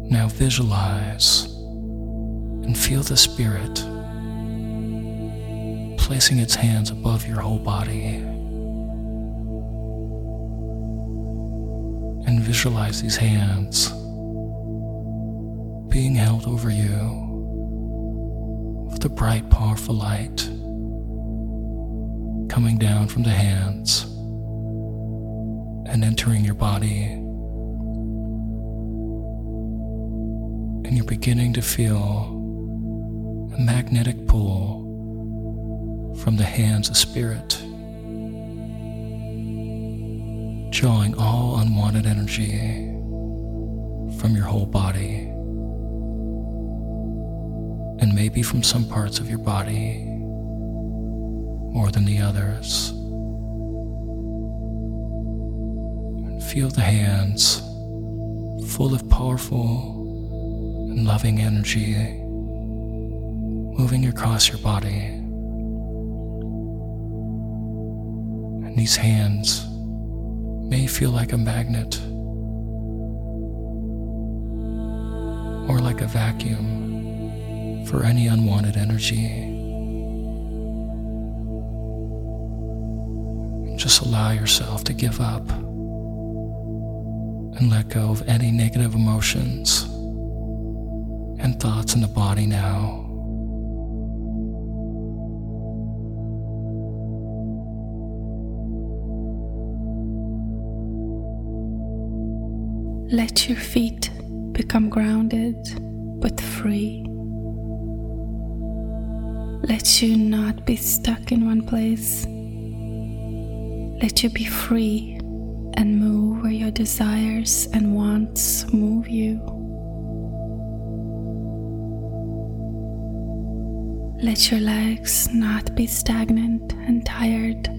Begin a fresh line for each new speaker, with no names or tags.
Now visualize and feel the Spirit placing its hands above your whole body. And visualize these hands being held over you with a bright, powerful light coming down from the hands and entering your body. And you're beginning to feel a magnetic pull from the hands of Spirit, drawing all unwanted energy from your whole body, and maybe from some parts of your body more than the others. And feel the hands full of powerful and loving energy moving across your body. And these hands may feel like a magnet or like a vacuum for any unwanted energy. Just allow yourself to give up and let go of any negative emotions and thoughts in the body now.
Let your feet become grounded but free. Let you not be stuck in one place. Let you be free and move where your desires and wants move you. Let your legs not be stagnant and tired.